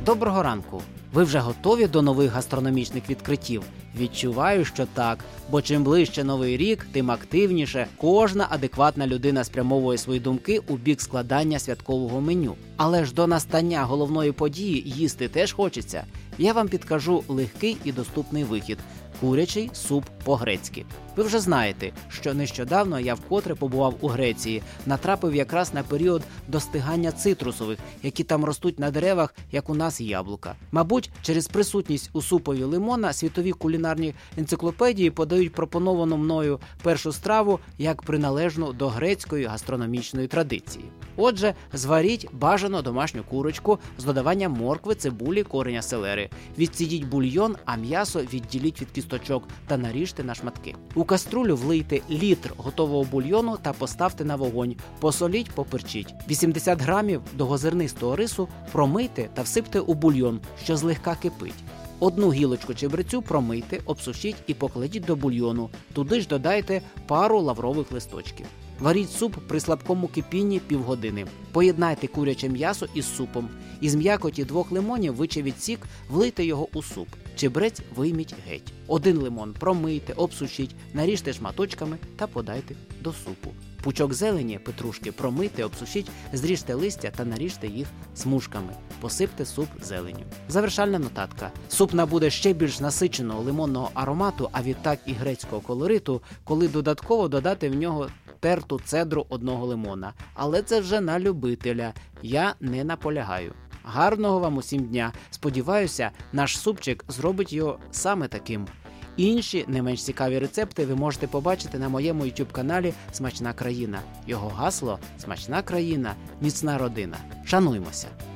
Доброго ранку! Ви вже готові до нових гастрономічних відкриттів? Відчуваю, що так, бо чим ближче Новий рік, тим активніше кожна адекватна людина спрямовує свої думки у бік складання святкового меню. Але ж до настання головної події їсти теж хочеться. Я вам підкажу легкий і доступний вихід – курячий суп по-грецьки. Ви вже знаєте, що нещодавно я вкотре побував у Греції, натрапив якраз на період достигання цитрусових, які там ростуть на деревах, як у нас яблука. Мабуть, через присутність у супові лимона світові кулінарні енциклопедії подають пропоновану мною першу страву як приналежну до грецької гастрономічної традиції. Отже, зваріть бажано домашню курочку з додаванням моркви, цибулі, кореня селери. Відсідіть бульйон, а м'ясо відділіть від кісточок та наріжте на шматки. У каструлю влийте літр готового бульйону та поставте на вогонь. Посоліть, поперчіть. 80 грамів довгозернистого рису промийте та всипте у бульйон, що злегка кипить. Одну гілочку чебрецю промийте, обсушіть і покладіть до бульйону. Туди ж додайте пару лаврових листочків. Варіть суп при слабкому кипінні півгодини. Поєднайте куряче м'ясо із супом. Із м'якоті 2 лимонів вичавіть сік, влийте його у суп. Чебрець вийміть геть. 1 лимон промийте, обсушіть, наріжте шматочками та подайте до супу. Пучок зелені, петрушки промийте, обсушіть, зріжте листя та наріжте їх смужками. Посипте суп зеленню. Завершальна нотатка. Суп набуде ще більш насиченого лимонного аромату, а відтак і грецького колориту, коли додатково додати в нього терту цедру 1 лимона. Але це вже на любителя. Я не наполягаю. Гарного вам усім дня. Сподіваюся, наш супчик зробить його саме таким. Інші не менш цікаві рецепти ви можете побачити на моєму YouTube-каналі «Смачна країна». Його гасло – «Смачна країна, міцна родина». Шануймося!